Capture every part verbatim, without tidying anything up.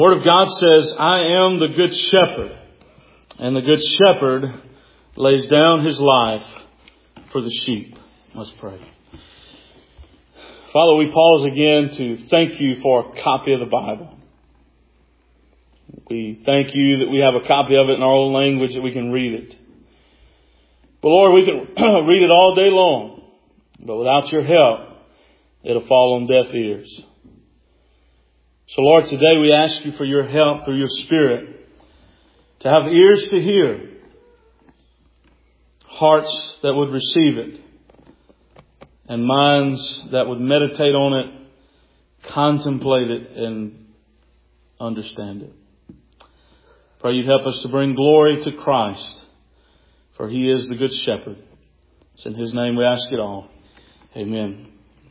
The Word of God says, I am the good shepherd, and the good shepherd lays down his life for the sheep. Let's pray. Father, we pause again to thank you for a copy of the Bible. We thank you that we have a copy of it in our own language that we can read it. But Lord, we can read it all day long, but without your help, it'll fall on deaf ears. So Lord, today we ask you for your help through your Spirit to have ears to hear, hearts that would receive it, and minds that would meditate on it, contemplate it, and understand it. Pray you'd help us to bring glory to Christ, for He is the Good Shepherd. It's in His name we ask it all. Amen.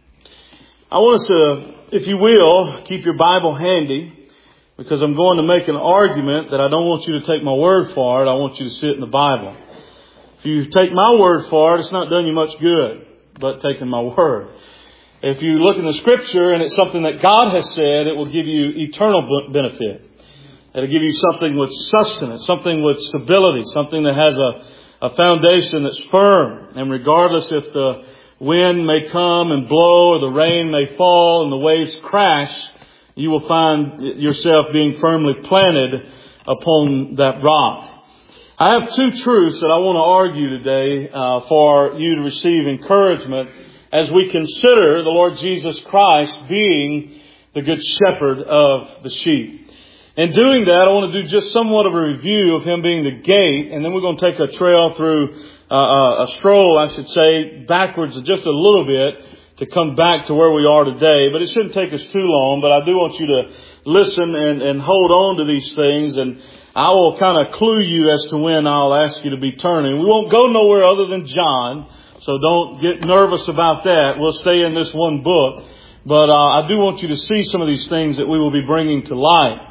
I want us to, if you will, keep your Bible handy, because I'm going to make an argument that I don't want you to take my word for it. I want you to see it in the Bible. If you take my word for it, it's not done you much good, but taking my word. If you look in the Scripture and it's something that God has said, it will give you eternal benefit. It'll give you something with sustenance, something with stability, something that has a, a foundation that's firm. And regardless if the wind may come and blow or the rain may fall and the waves crash, you will find yourself being firmly planted upon that rock. I have two truths that I want to argue today uh, for you to receive encouragement as we consider the Lord Jesus Christ being the Good Shepherd of the sheep. In doing that, I want to do just somewhat of a review of Him being the gate, and then we're going to take a trail through Uh, a stroll, I should say, backwards just a little bit to come back to where we are today. But it shouldn't take us too long. But I do want you to listen and, and hold on to these things. And I will kind of clue you as to when I'll ask you to be turning. We won't go nowhere other than John, so don't get nervous about that. We'll stay in this one book. But uh, I do want you to see some of these things that we will be bringing to light.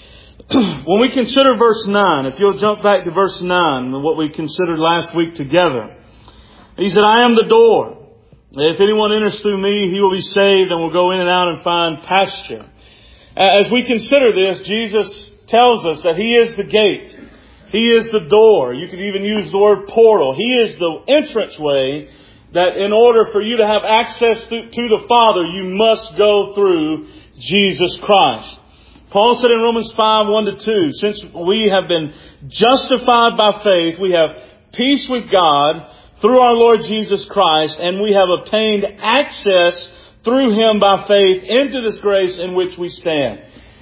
When we consider verse nine, if you'll jump back to verse nine, what we considered last week together. He said, I am the door. If anyone enters through me, he will be saved and will go in and out and find pasture. As we consider this, Jesus tells us that He is the gate. He is the door. You could even use the word portal. He is the entranceway that in order for you to have access to, to the Father, you must go through Jesus Christ. Paul said in Romans five, one to two, since we have been justified by faith, we have peace with God through our Lord Jesus Christ, and we have obtained access through Him by faith into this grace in which we stand.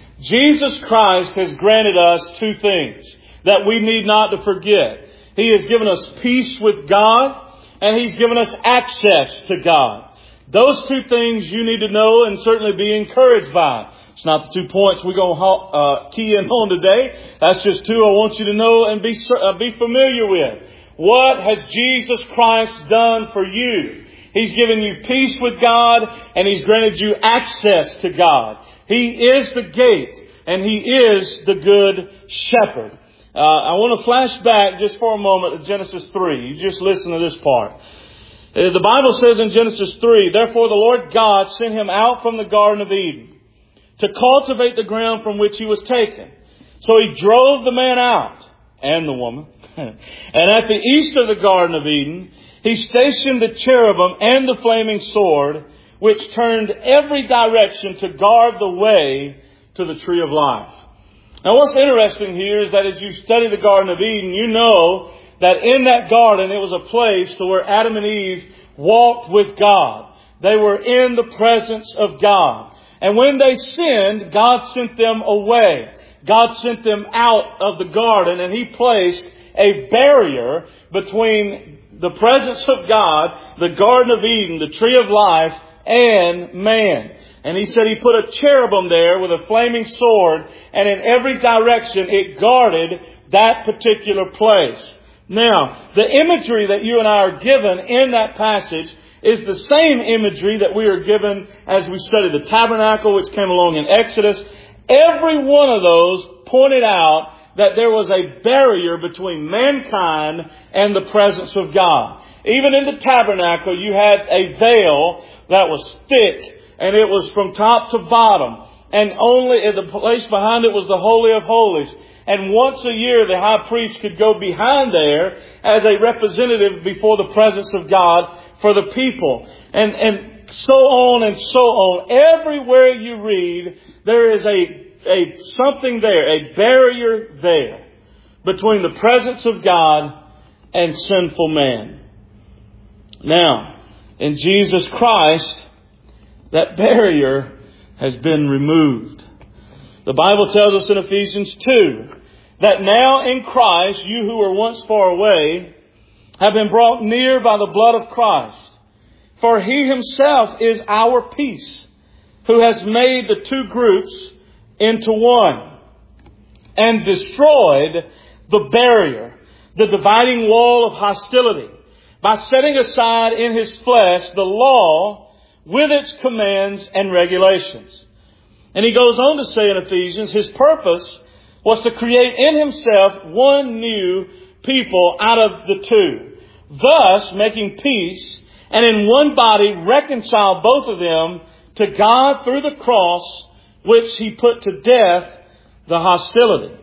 Jesus Christ has granted us two things that we need not to forget. He has given us peace with God, and He's given us access to God. Those two things you need to know and certainly be encouraged by. It's not the two points we're going to uh, key in on today. That's just two I want you to know and be uh, be familiar with. What has Jesus Christ done for you? He's given you peace with God, and He's granted you access to God. He is the gate, and He is the Good Shepherd. Uh, I want to flash back just for a moment to Genesis three. You just listen to this part. Uh, the Bible says in Genesis three, therefore the Lord God sent him out from the Garden of Eden to cultivate the ground from which he was taken. So He drove the man out, and the woman. And at the east of the Garden of Eden, He stationed the cherubim and the flaming sword, which turned every direction to guard the way to the tree of life. Now what's interesting here is that as you study the Garden of Eden, you know that in that garden it was a place to where Adam and Eve walked with God. They were in the presence of God. And when they sinned, God sent them away. God sent them out of the garden, and He placed a barrier between the presence of God, the Garden of Eden, the tree of life, and man. And He said He put a cherubim there with a flaming sword, and in every direction it guarded that particular place. Now, the imagery that you and I are given in that passage is the same imagery that we are given as we study the tabernacle, which came along in Exodus. Every one of those pointed out that there was a barrier between mankind and the presence of God. Even in the tabernacle, you had a veil that was thick, and it was from top to bottom. and only the place behind it was the Holy of Holies. And once a year, the high priest could go behind there as a representative before the presence of God for the people. And, and so on and so on. Everywhere you read, there is a, a something there, a barrier there between the presence of God and sinful man. Now, in Jesus Christ, that barrier has been removed. The Bible tells us in Ephesians two that now in Christ, you who were once far away have been brought near by the blood of Christ. For He Himself is our peace, who has made the two groups into one and destroyed the barrier, the dividing wall of hostility, by setting aside in His flesh the law with its commands and regulations. And he goes on to say in Ephesians, His purpose was to create in Himself one new people out of the two, thus making peace, and in one body reconcile both of them to God through the cross, which He put to death the hostility.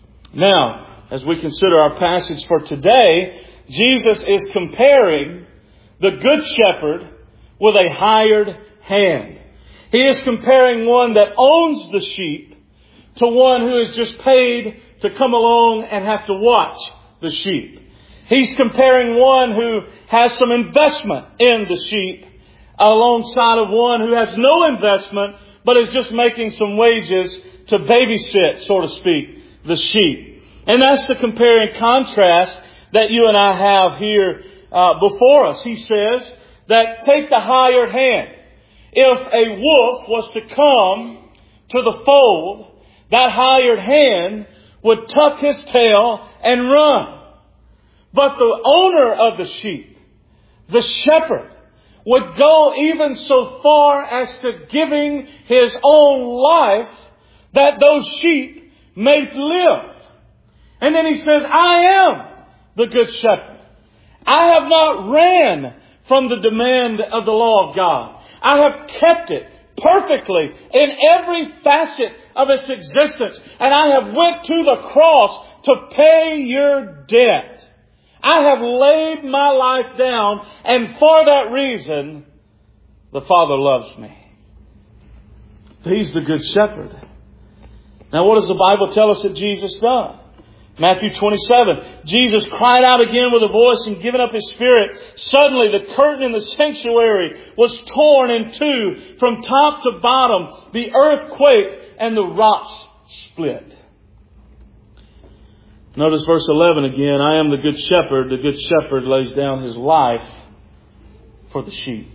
Now, as we consider our passage for today, Jesus is comparing the Good Shepherd with a hired hand. He is comparing one that owns the sheep to one who is just paid to come along and have to watch the sheep. He's comparing one who has some investment in the sheep alongside of one who has no investment but is just making some wages to babysit, so to speak, the sheep. And that's the comparing contrast that you and I have here uh, before us. He says that take the hired hand. If a wolf was to come to the fold, that hired hand would tuck his tail and run. But the owner of the sheep, the shepherd, would go even so far as to giving his own life that those sheep may live. And then he says, I am the good shepherd. I have not ran from the demand of the law of God. I have kept it perfectly in every facet of its existence. And I have went to the cross to pay your debt. I have laid my life down, and for that reason, the Father loves me. He's the good shepherd. Now, what does the Bible tell us that Jesus done? Matthew twenty-seven, Jesus cried out again with a voice and giving up His Spirit. Suddenly the curtain in the sanctuary was torn in two from top to bottom. The earth quaked and the rocks split. Notice verse eleven again. I am the good shepherd. The good shepherd lays down his life for the sheep.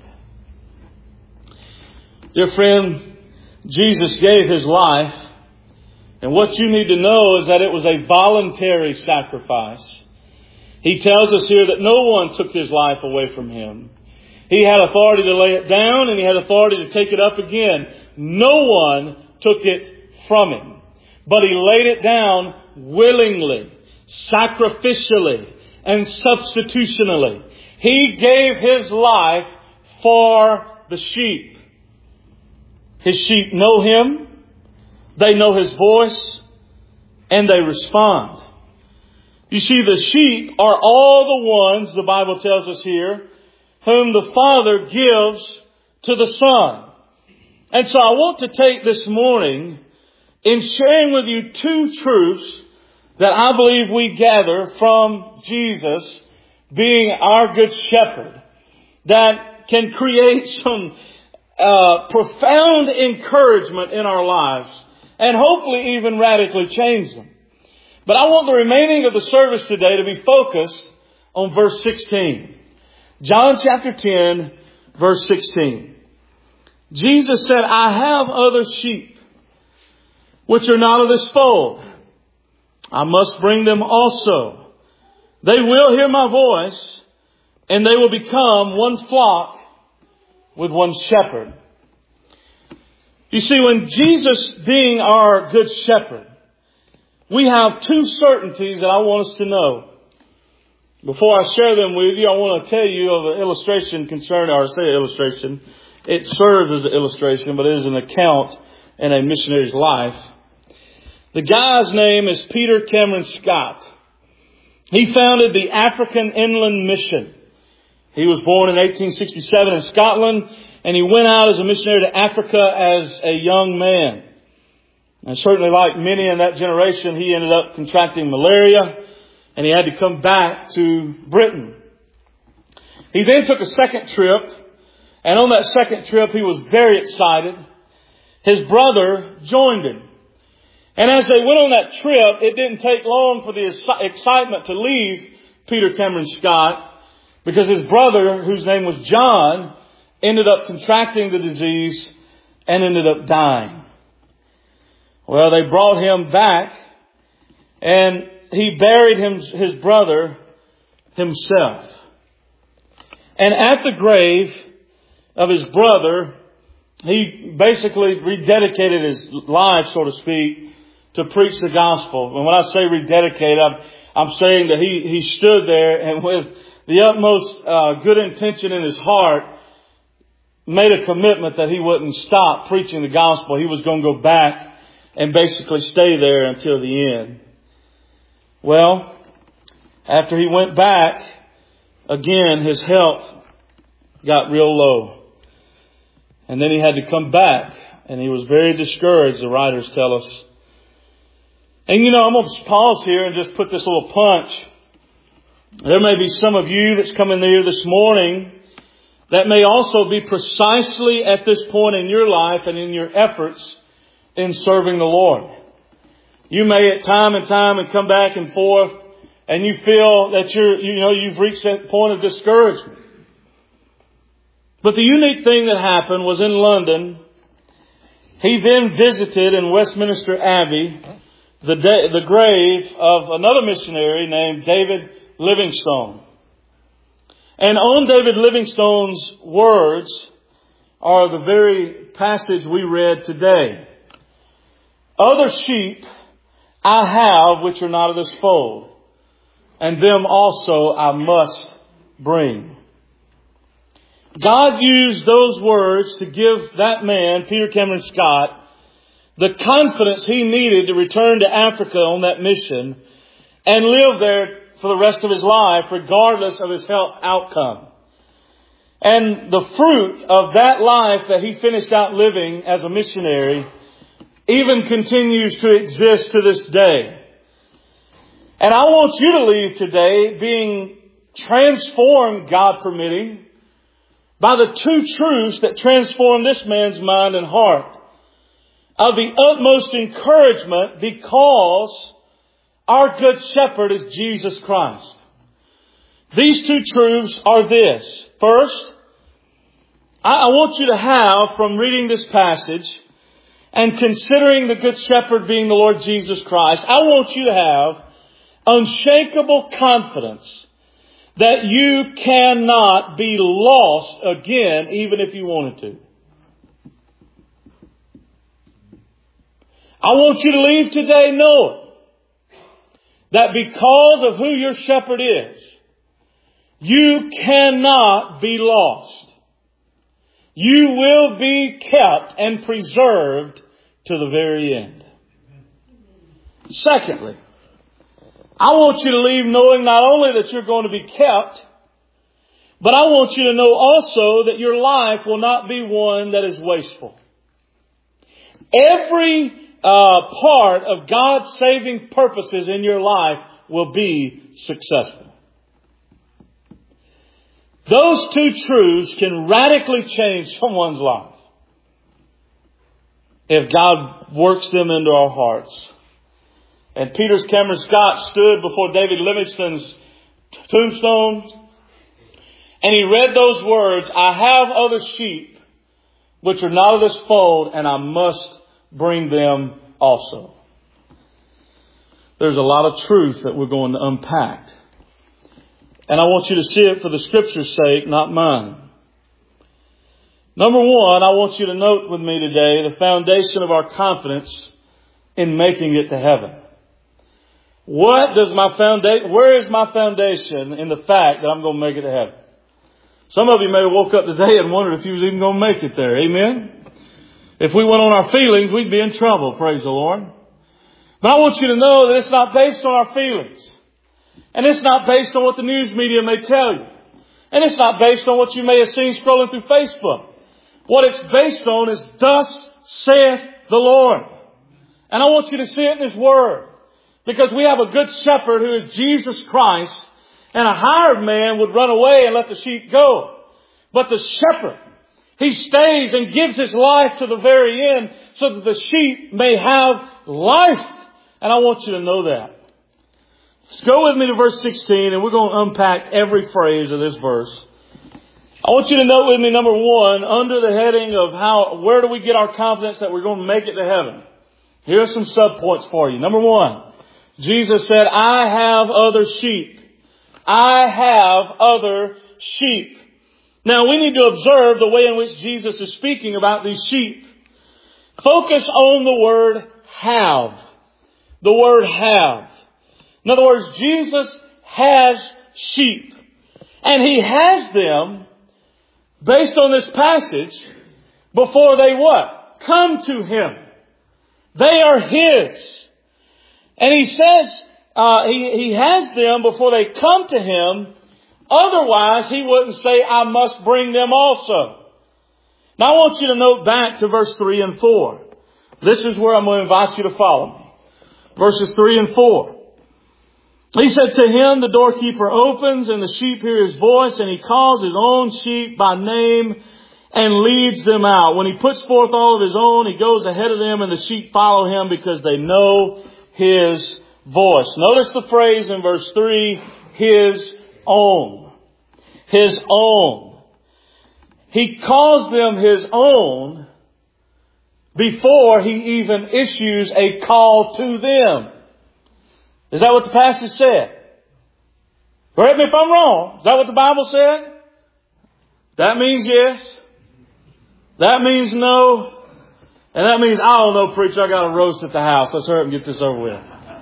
Dear friend, Jesus gave His life. And what you need to know is that it was a voluntary sacrifice. He tells us here that no one took His life away from Him. He had authority to lay it down and He had authority to take it up again. No one took it from Him. But He laid it down willingly, sacrificially, and substitutionally. He gave His life for the sheep. His sheep know Him. They know His voice, and they respond. You see, the sheep are all the ones, the Bible tells us here, whom the Father gives to the Son. And so I want to take this morning in sharing with you two truths that I believe we gather from Jesus being our good shepherd that can create some uh, profound encouragement in our lives. And hopefully even radically change them. But I want the remaining of the service today to be focused on verse sixteen. John chapter ten, verse sixteen. Jesus said, I have other sheep which are not of this fold. I must bring them also. They will hear my voice, and they will become one flock with one shepherd. You see, when Jesus being our good shepherd, we have two certainties that I want us to know. Before I share them with you, I want to tell you of an illustration concerning, or say illustration. It serves as an illustration, but it is an account in a missionary's life. The guy's name is Peter Cameron Scott. He founded the African Inland Mission. He was born in eighteen sixty-seven in Scotland, and he went out as a missionary to Africa as a young man. And certainly like many in that generation, he ended up contracting malaria, and he had to come back to Britain. He then took a second trip, and on that second trip he was very excited. His brother joined him. And as they went on that trip, it didn't take long for the excitement to leave Peter Cameron Scott, because his brother, whose name was John, ended up contracting the disease and ended up dying. Well, they brought him back, and he buried him, his brother himself. And at the grave of his brother, he basically rededicated his life, so to speak, to preach the gospel. And when I say rededicate, I'm, I'm saying that he, he stood there and with the utmost uh, good intention in his heart, made a commitment that he wouldn't stop preaching the gospel. He was going to go back and basically stay there until the end. Well, after he went back, again, his health got real low. And then he had to come back, and he was very discouraged, the writers tell us. And you know, I'm going to pause here and just put this little punch. There may be some of you that's coming here this morning that may also be precisely at this point in your life and in your efforts in serving the Lord. You may at time and time and come back and forth, and you feel that you're, you know, you've reached that point of discouragement. But the unique thing that happened was in London, he then visited in Westminster Abbey the, day, the grave of another missionary named David Livingstone. And on David Livingstone's words are the very passage we read today. Other sheep I have which are not of this fold, and them also I must bring. God used those words to give that man, Peter Cameron Scott, the confidence he needed to return to Africa on that mission and live there for the rest of his life, regardless of his health outcome. And the fruit of that life that he finished out living as a missionary even continues to exist to this day. And I want you to leave today being transformed, God permitting, by the two truths that transformed this man's mind and heart, of the utmost encouragement, because our good shepherd is Jesus Christ. These two truths are this. First, I want you to have, from reading this passage and considering the good shepherd being the Lord Jesus Christ, I want you to have unshakable confidence that you cannot be lost again, even if you wanted to. I want you to leave today knowing that because of who your shepherd is, you cannot be lost. You will be kept and preserved to the very end. Secondly, I want you to leave knowing not only that you're going to be kept, but I want you to know also that your life will not be one that is wasteful. Every uh, part of God's saving purposes in your life will be successful. Those two truths can radically change someone's life if God works them into our hearts. And Peter Cameron Scott stood before David Livingstone's tombstone, and he read those words, I have other sheep which are not of this fold, and I must bring them also. There's a lot of truth that we're going to unpack. And I want you to see it for the Scripture's sake, not mine. Number one, I want you to note with me today the foundation of our confidence in making it to heaven. What does my foundation, where is my foundation in the fact that I'm going to make it to heaven? Some of you may have woke up today and wondered if you was even going to make it there. Amen? If we went on our feelings, we'd be in trouble, praise the Lord. But I want you to know that it's not based on our feelings. And it's not based on what the news media may tell you. And it's not based on what you may have seen scrolling through Facebook. What it's based on is, thus saith the Lord. And I want you to see it in His Word. Because we have a good shepherd who is Jesus Christ. And a hired man would run away and let the sheep go. But the shepherd, He stays and gives His life to the very end so that the sheep may have life. And I want you to know that. Let's go with me to verse sixteen, and we're going to unpack every phrase of this verse. I want you to note with me, number one, under the heading of how, where do we get our confidence that we're going to make it to heaven? Here are some subpoints for you. Number one, Jesus said, I have other sheep. I have other sheep. Now, we need to observe the way in which Jesus is speaking about these sheep. Focus on the word have. The word have. In other words, Jesus has sheep. And He has them, based on this passage, before they what? Come to Him. They are His. And He says uh, he, he has them before they come to Him. Otherwise, He wouldn't say, I must bring them also. Now I want you to note back to verse three and four. This is where I'm going to invite you to follow me. Verses three and four. He said, to him the doorkeeper opens, and the sheep hear His voice, and He calls His own sheep by name and leads them out. When He puts forth all of His own, He goes ahead of them, and the sheep follow Him because they know His voice. Notice the phrase in verse three, His own. His own. He calls them His own before He even issues a call to them. Is that what the passage said? Correct me if I'm wrong. Is that what the Bible said? That means yes. That means no. And that means, I don't know, preacher, I got a roast at the house. Let's hurry up and get this over with.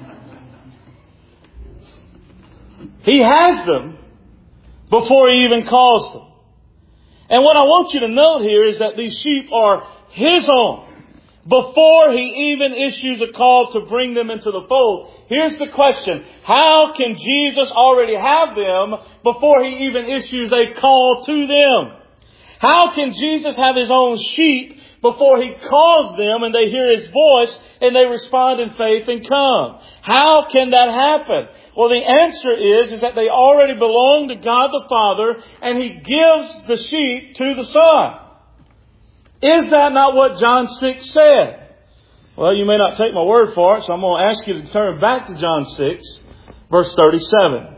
He has them before He even calls them. And what I want you to note here is that these sheep are His own before He even issues a call to bring them into the fold. Here's the question. How can Jesus already have them before He even issues a call to them? How can Jesus have His own sheep before He calls them and they hear His voice and they respond in faith and come? How can that happen? Well, the answer is, is that they already belong to God the Father, and He gives the sheep to the Son. Is that not what John six said? Well, you may not take my word for it, so I'm going to ask you to turn back to John six, verse thirty-seven.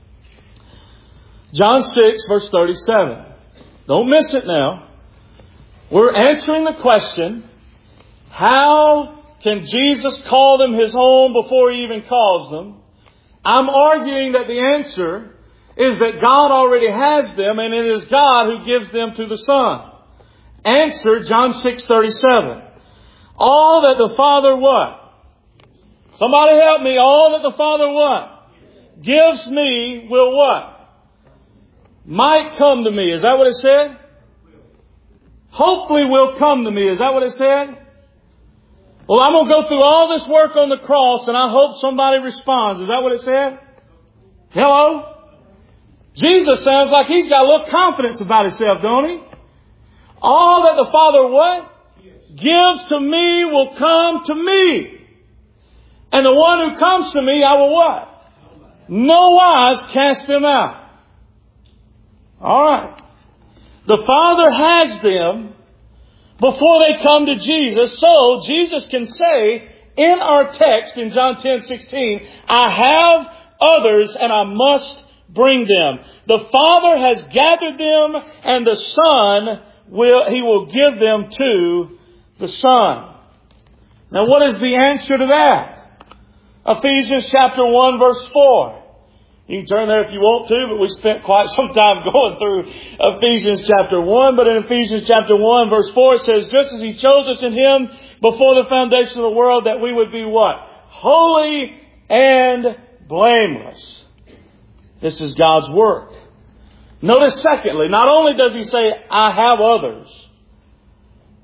John six, verse thirty-seven. Don't miss it now. We're answering the question, how can Jesus call them His own before He even calls them? I'm arguing that the answer is that God already has them, and it is God who gives them to the Son. Answer, John six thirty-seven. All that the Father what? Somebody help me. All that the Father what? Gives me will what? Might come to me. Is that what it said? Hopefully will come to me. Is that what it said? Well, I'm going to go through all this work on the cross, and I hope somebody responds. Is that what it said? Hello? Jesus sounds like He's got a little confidence about Himself, don't He? All that the Father what? Gives to me will come to me. And the one who comes to me, I will what? No wise cast them out. All right. The Father has them before they come to Jesus. So Jesus can say in our text in John ten sixteen, I have others and I must bring them. The Father has gathered them, and the Son will, He will give them to the Son. Now what is the answer to that? Ephesians chapter one verse four. You can turn there if you want to, but we spent quite some time going through Ephesians chapter one. But in Ephesians chapter one verse four it says, just as He chose us in Him before the foundation of the world, that we would be what? Holy and blameless. This is God's work. Notice secondly, not only does He say, I have others,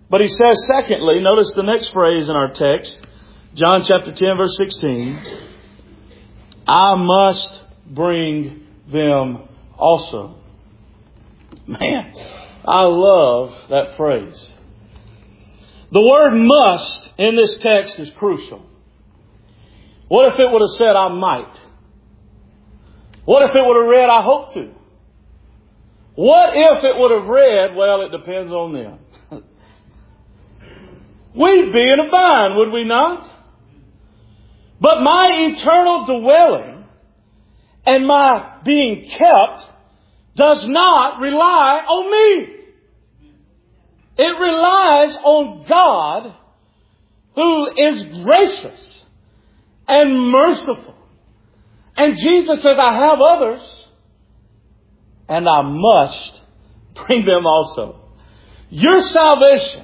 But he says, secondly, notice the next phrase in our text, John chapter ten, verse sixteen. I must bring them also. Man, I love that phrase. The word must in this text is crucial. What if it would have said, I might? What if it would have read, I hope to? What if it would have read, well, it depends on them? We'd be in a bind, would we not? But my eternal dwelling and my being kept does not rely on me. It relies on God, who is gracious and merciful. And Jesus says, I have others, and I must bring them also. Your salvation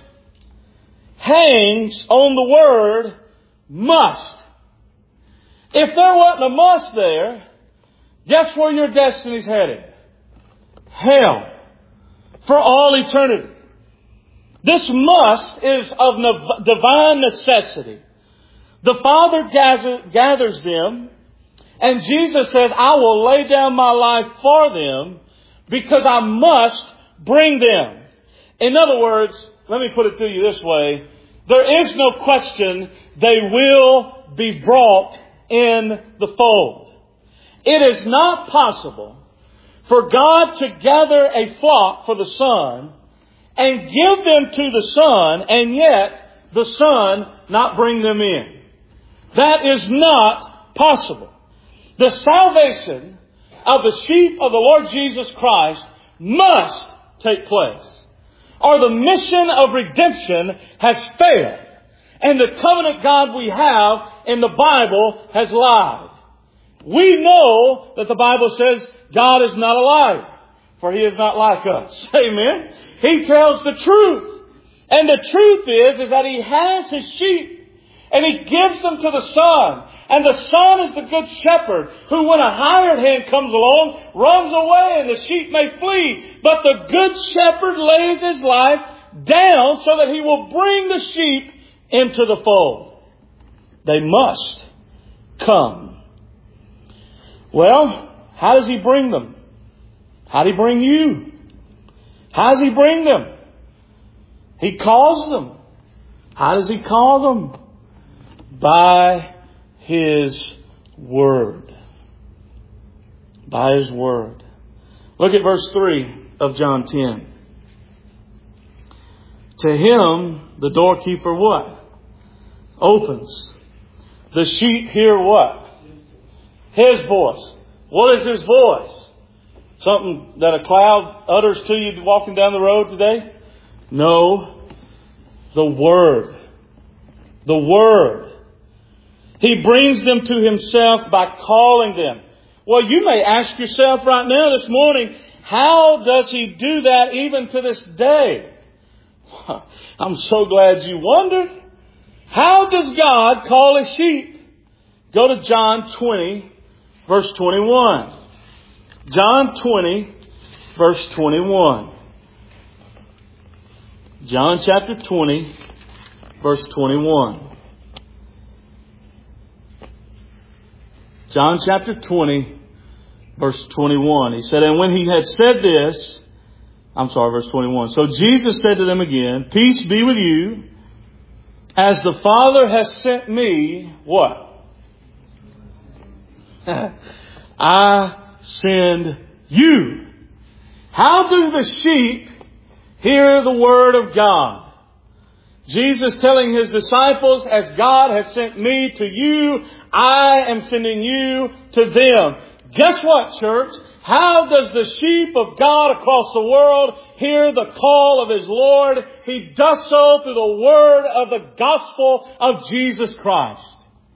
hangs on the word must. If there wasn't a must there, guess where your destiny's headed? Hell. For all eternity. This must is of divine necessity. The Father gather, gathers them, and Jesus says, I will lay down my life for them because I must bring them. In other words, let me put it to you this way. There is no question they will be brought in the fold. It is not possible for God to gather a flock for the Son and give them to the Son, and yet the Son not bring them in. That is not possible. The salvation of the sheep of the Lord Jesus Christ must take place, or the mission of redemption has failed, and the covenant God we have in the Bible has lied. We know that the Bible says God is not a liar, for He is not like us. Amen. He tells the truth. And the truth is, is that He has His sheep, and He gives them to the Son. And the Son is the good shepherd who, when a hired hand comes along, runs away and the sheep may flee. But the good shepherd lays His life down so that He will bring the sheep into the fold. They must come. Well, how does He bring them? How does He bring you? How does He bring them? He calls them. How does He call them? By His Word. By His Word. Look at verse three of John ten. To Him, the doorkeeper what? Opens. The sheep hear what? His voice. What is His voice? Something that a cloud utters to you walking down the road today? No. The Word. The Word. He brings them to Himself by calling them. Well, you may ask yourself right now this morning, how does He do that even to this day? I'm so glad you wondered. How does God call His sheep? Go to John twenty, verse twenty-one. John twenty, verse twenty-one. John chapter twenty, verse twenty-one. John chapter twenty, verse twenty-one. He said, and when He had said this, I'm sorry, verse twenty-one. So Jesus said to them again, peace be with you. As the Father has sent me, what? I send you. How do the sheep hear the Word of God? Jesus telling His disciples, as God has sent me to you, I am sending you to them. Guess what, church? How does the sheep of God across the world hear the call of His Lord? He does so through the word of the gospel of Jesus Christ.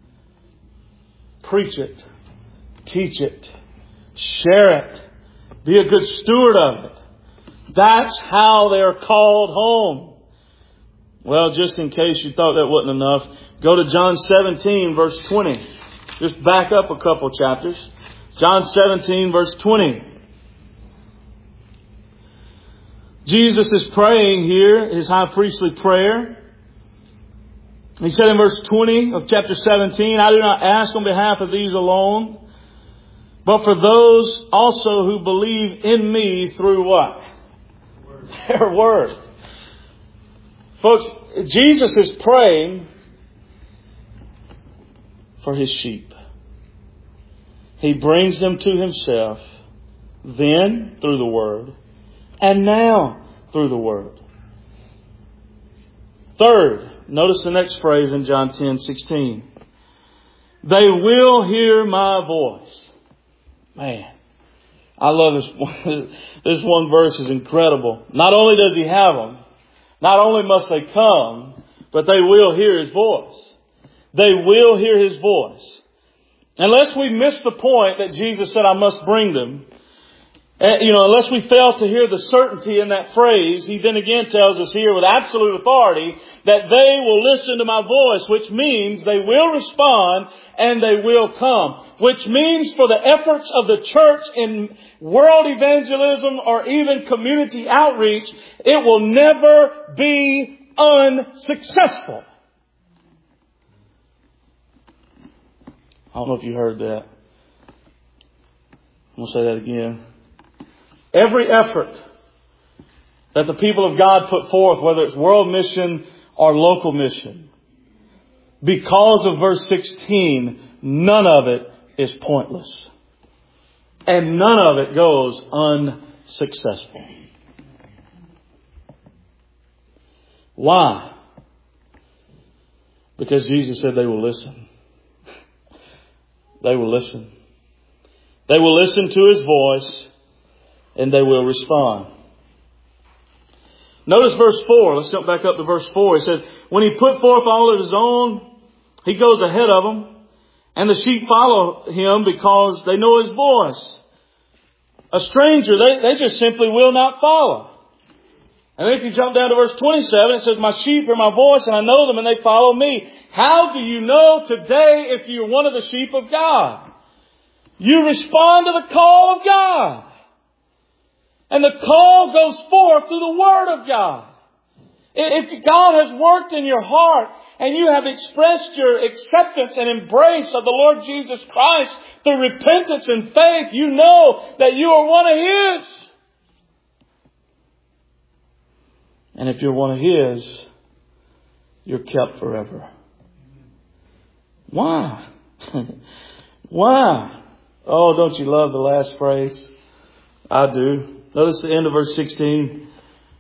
Preach it. Teach it. Share it. Be a good steward of it. That's how they are called home. Well, just in case you thought that wasn't enough, go to John seventeen, verse twenty. Just back up a couple chapters. John seventeen, verse twenty. Jesus is praying here, his high priestly prayer. He said in verse twenty of chapter seventeen, I do not ask on behalf of these alone, but for those also who believe in me through what? Word. Their word. Folks, Jesus is praying for his sheep. He brings them to himself, then through the word, and now through the word. Third, notice the next phrase in John ten sixteen. They will hear my voice. Man, I love this one. This one verse is incredible. Not only does he have them, not only must they come, but they will hear his voice. They will hear his voice. Unless we miss the point that Jesus said, I must bring them, you know, unless we fail to hear the certainty in that phrase, he then again tells us here with absolute authority that they will listen to my voice, which means they will respond and they will come. Which means for the efforts of the church in world evangelism or even community outreach, it will never be unsuccessful. I don't know if you heard that. I'm going to say that again. Every effort that the people of God put forth, whether it's world mission or local mission, because of verse sixteen, none of it is pointless. And none of it goes unsuccessful. Why? Because Jesus said they will listen. They will listen. They will listen to his voice and they will respond. Notice verse four. Let's jump back up to verse four. He said, when he put forth all of his own, he goes ahead of them, and the sheep follow him because they know his voice. A stranger, they, they just simply will not follow. And then if you jump down to verse twenty-seven, it says, my sheep hear my voice and I know them and they follow me. How do you know today if you're one of the sheep of God? You respond to the call of God. And the call goes forth through the Word of God. If God has worked in your heart and you have expressed your acceptance and embrace of the Lord Jesus Christ through repentance and faith, you know that you are one of His. And if you're one of His, you're kept forever. Why? Why? Oh, don't you love the last phrase? I do. Notice the end of verse sixteen.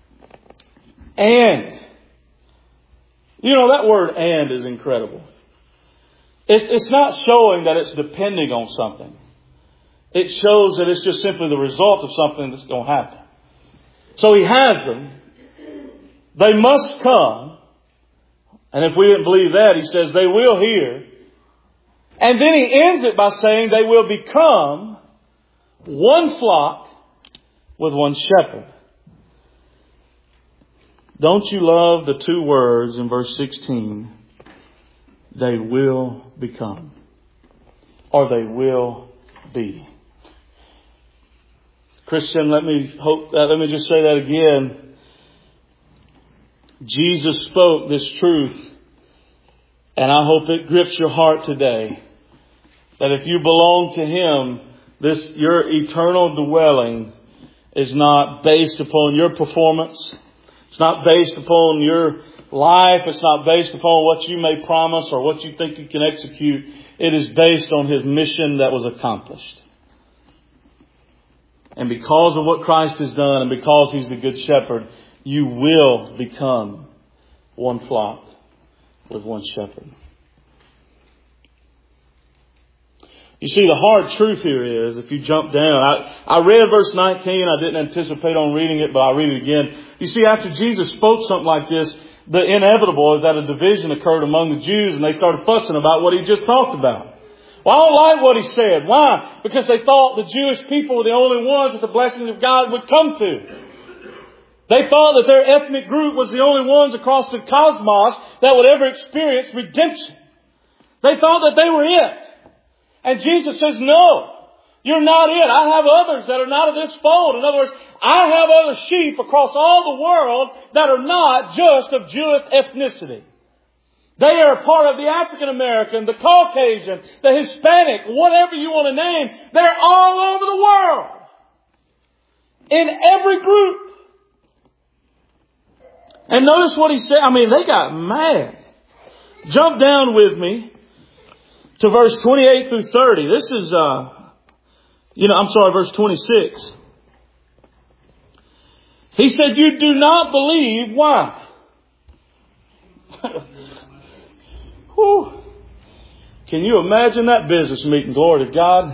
And. You know, that word and is incredible. It's, it's not showing that it's depending on something. It shows that it's just simply the result of something that's going to happen. So He has them. They must come. And if we didn't believe that, He says they will hear. And then He ends it by saying they will become one flock with one shepherd. Don't you love the two words in verse sixteen? They will become. Or they will be. Christian, let me hope that, let me just say that again. Jesus spoke this truth, and I hope it grips your heart today. That if you belong to Him, this, your eternal dwelling is not based upon your performance. It's not based upon your life. It's not based upon what you may promise or what you think you can execute. It is based on His mission that was accomplished. And because of what Christ has done and because He's the Good Shepherd, you will become one flock with one shepherd. You see, the hard truth here is, if you jump down, I, I read verse nineteen. I didn't anticipate on reading it, but I'll read it again. You see, after Jesus spoke something like this, the inevitable is that a division occurred among the Jews and they started fussing about what He just talked about. Well, I don't like what He said. Why? Because they thought the Jewish people were the only ones that the blessings of God would come to. They thought that their ethnic group was the only ones across the cosmos that would ever experience redemption. They thought that they were it. And Jesus says, no. You're not it. I have others that are not of this fold. In other words, I have other sheep across all the world that are not just of Jewish ethnicity. They are a part of the African American, the Caucasian, the Hispanic, whatever you want to name. They're all over the world. In every group. And notice what he said. I mean, they got mad. Jump down with me to verse twenty-eight through thirty. This is, uh, you know, I'm sorry, verse twenty-six. He said, you do not believe. Why? Whew. Can you imagine that business meeting? Glory to God.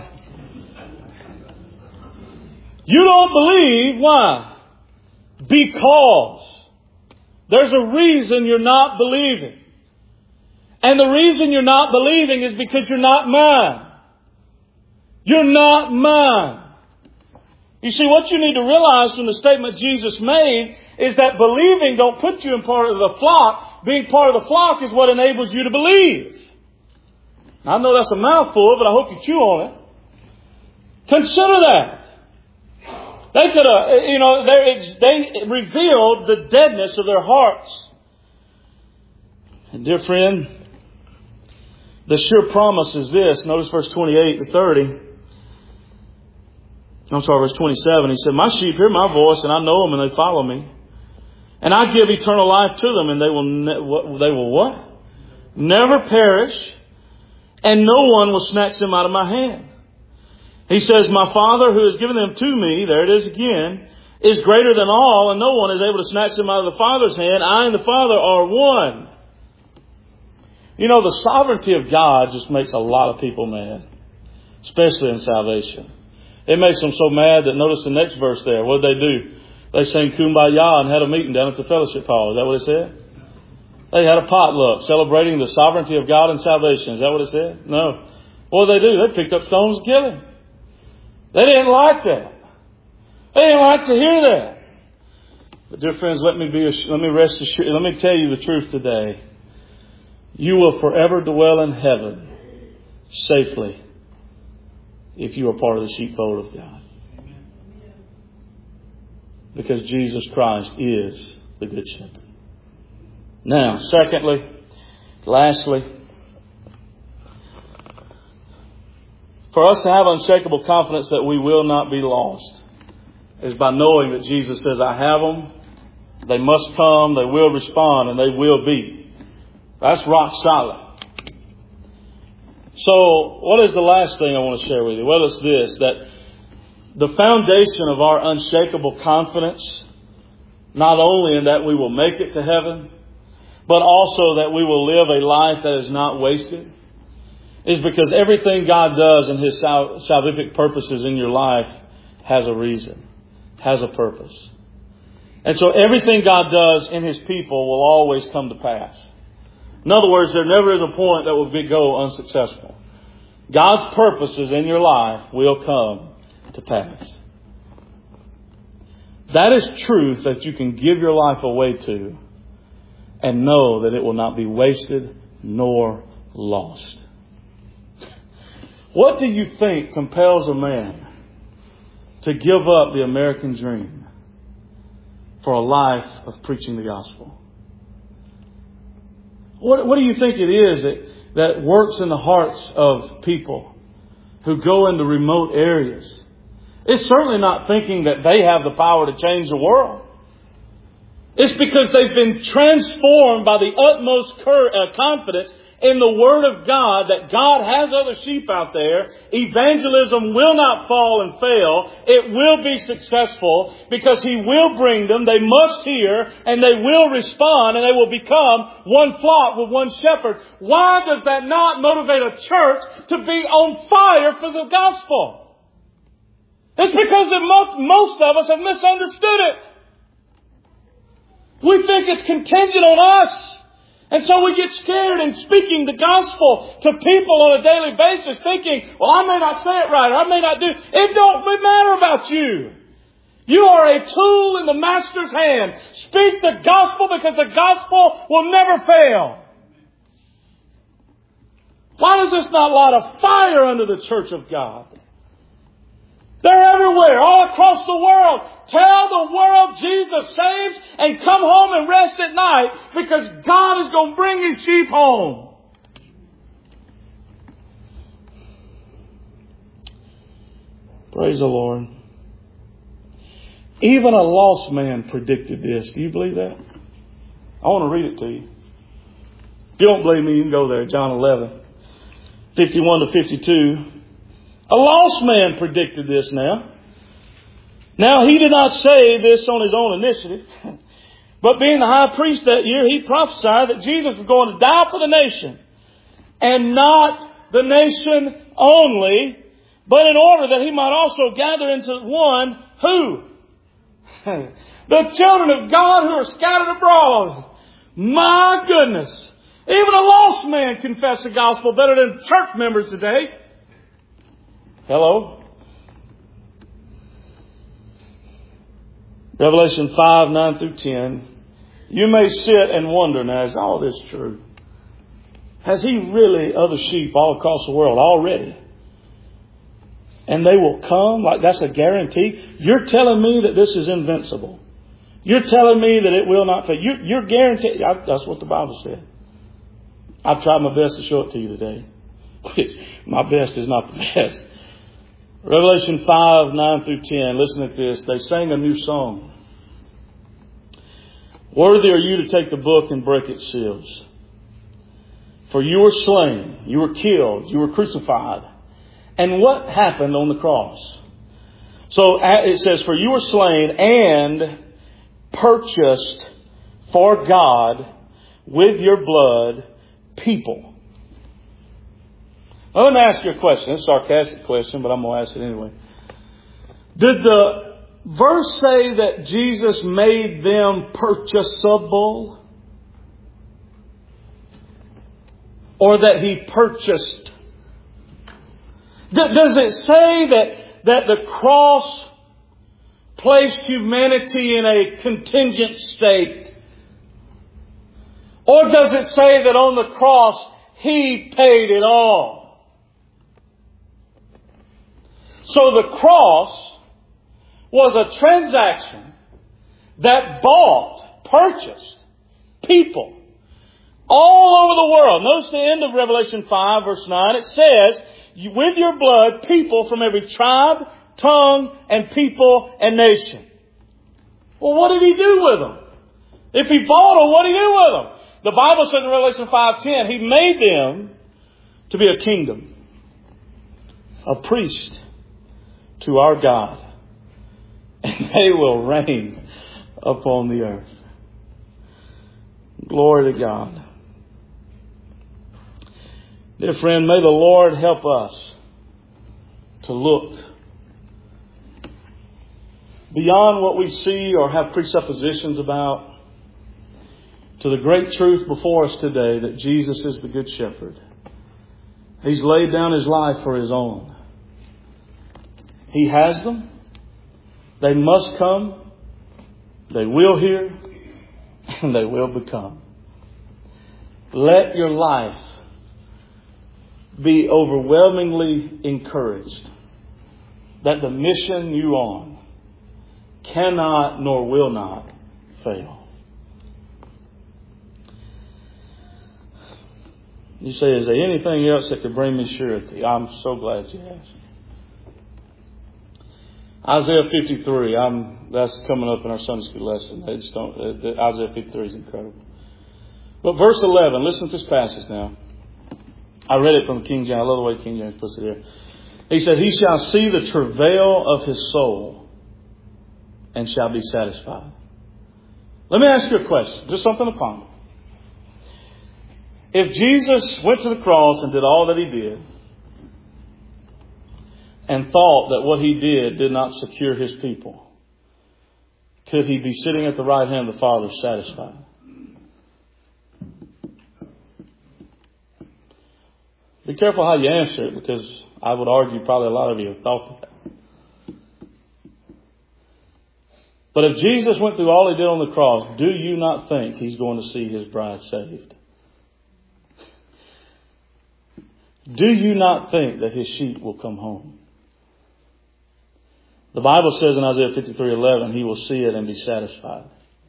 You don't believe. Why? Because there's a reason you're not believing. And the reason you're not believing is because you're not mine. You're not mine. You see, what you need to realize from the statement Jesus made is that believing don't put you in part of the flock. Being part of the flock is what enables you to believe. I know that's a mouthful, but I hope you chew on it. Consider that. They could have, you know, they, they revealed the deadness of their hearts. And dear friend, the sure promise is this. Notice verse twenty-eight to thirty. I'm sorry, verse twenty-seven. He said, my sheep hear my voice, and I know them, and they follow me. And I give eternal life to them, and they will, ne- they will what? Never perish, and no one will snatch them out of my hand. He says, my Father who has given them to me, there it is again, is greater than all, and no one is able to snatch them out of the Father's hand. I and the Father are one. You know, the sovereignty of God just makes a lot of people mad, especially in salvation. It makes them so mad that notice the next verse there. What did they do? They sang Kumbaya and had a meeting down at the fellowship hall. Is that what it said? They had a potluck celebrating the sovereignty of God and salvation. Is that what it said? No. What did they do? They picked up stones to kill him. They didn't like that. They didn't like to hear that. But dear friends, let me be, let me rest assured, let me tell you the truth today. You will forever dwell in heaven safely if you are part of the sheepfold of God. Because Jesus Christ is the Good Shepherd. Now, secondly, lastly, for us to have unshakable confidence that we will not be lost is by knowing that Jesus says, I have them, they must come, they will respond, and they will be. That's rock solid. So, what is the last thing I want to share with you? Well, it's this, that the foundation of our unshakable confidence, not only in that we will make it to heaven, but also that we will live a life that is not wasted, is because everything God does in His sal- salvific purposes in your life has a reason, has a purpose. And so everything God does in His people will always come to pass. In other words, there never is a point that will be, go unsuccessful. God's purposes in your life will come to pass. That is truth that you can give your life away to and know that it will not be wasted nor lost. What do you think compels a man to give up the American dream for a life of preaching the gospel? What, what do you think it is that, that works in the hearts of people who go into remote areas? It's certainly not thinking that they have the power to change the world. It's because they've been transformed by the utmost cur- uh, confidence in the Word of God that God has other sheep out there. Evangelism will not fall and fail. It will be successful because He will bring them. They must hear and they will respond and they will become one flock with one shepherd. Why does that not motivate a church to be on fire for the gospel? It's because that most, most of us have misunderstood it. We think it's contingent on us. And so we get scared in speaking the gospel to people on a daily basis thinking, well, I may not say it right, or I may not do. It don't matter about you. You are a tool in the Master's hand. Speak the gospel because the gospel will never fail. Why does this not light a fire under the church of God? They're everywhere, all across the world. Tell the world Jesus saves and come home and rest at night because God is going to bring His sheep home. Praise the Lord. Even a lost man predicted this. Do you believe that? I want to read it to you. If you don't believe me, you can go there. John eleven, fifty-one to fifty-two. A lost man predicted this now. Now, he did not say this on his own initiative. But being the high priest that year, he prophesied that Jesus was going to die for the nation. And not the nation only, but in order that he might also gather into one who? The children of God who are scattered abroad. My goodness. Even a lost man confess the gospel better than church members today. Hello? Revelation five, nine through ten. You may sit and wonder, now, is all this true? Has He really other sheep all across the world already? And they will come, like that's a guarantee. You're telling me that this is invincible. You're telling me that it will not fail. You, you're guaranteed. I, that's what the Bible said. I've tried my best to show it to you today. My best is not the best. Revelation five, nine through ten. Listen to this. They sang a new song. Worthy are you to take the book and break its seals. For you were slain. You were killed. You were crucified. And what happened on the cross? So it says, for you were slain and purchased for God with your blood people. Now, let me ask you a question. It's a sarcastic question, but I'm going to ask it anyway. Did the verse say that Jesus made them purchasable? Or that He purchased? Does it say that, that the cross placed humanity in a contingent state? Or does it say that on the cross He paid it all? So the cross was a transaction that bought, purchased people all over the world. Notice the end of Revelation five, verse nine. It says, with your blood, people from every tribe, tongue, and people and nation. Well, what did He do with them? If He bought them, what did He do with them? The Bible says in Revelation five ten, He made them to be a kingdom, a priest to our God, and they will reign upon the earth. Glory to God. Dear friend, may the Lord help us to look beyond what we see or have presuppositions about to the great truth before us today that Jesus is the Good Shepherd. He's laid down His life for His own. He has them. They must come. They will hear. And they will become. Let your life be overwhelmingly encouraged that the mission you're on cannot nor will not fail. You say, is there anything else that could bring me surety? I'm so glad you asked. Isaiah fifty-three, I'm, that's coming up in our Sunday school lesson. They just don't, uh, Isaiah fifty-three is incredible. But verse eleven, listen to this passage now. I read it from King James. I love the way King James puts it here. He said, He shall see the travail of His soul and shall be satisfied. Let me ask you a question. Just something to ponder. If Jesus went to the cross and did all that He did, and thought that what He did did not secure His people, could He be sitting at the right hand of the Father satisfied? Be careful how you answer it, because I would argue probably a lot of you have thought that. But if Jesus went through all He did on the cross, do you not think He's going to see His bride saved? Do you not think that His sheep will come home? The Bible says in Isaiah fifty-three eleven, He will see it and be satisfied.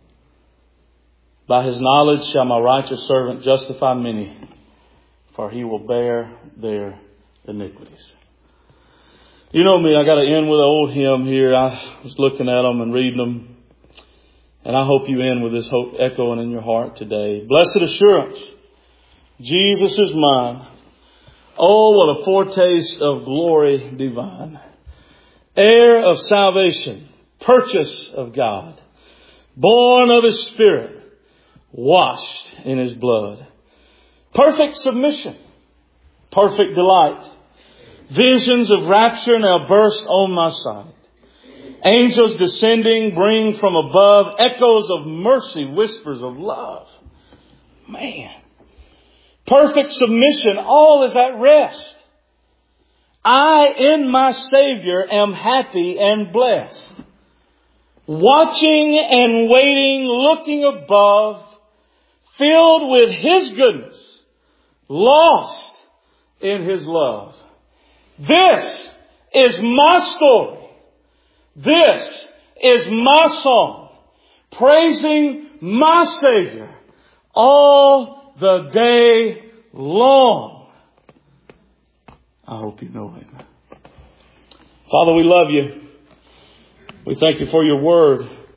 By His knowledge shall my righteous servant justify many, for he will bear their iniquities. You know me, I got to end with an old hymn here. I was looking at them and reading them. And I hope you end with this hope echoing in your heart today. Blessed assurance, Jesus is mine. Oh, what a foretaste of glory divine. Heir of salvation, purchase of God, born of His Spirit, washed in His blood. Perfect submission, perfect delight. Visions of rapture now burst on my side. Angels descending bring from above echoes of mercy, whispers of love. Man, perfect submission, all is at rest. I in my Savior am happy and blessed. Watching and waiting, looking above, filled with His goodness, lost in His love. This is my story. This is my song, praising my Savior all the day long. I hope you know Him. Father, we love You. We thank You for Your word.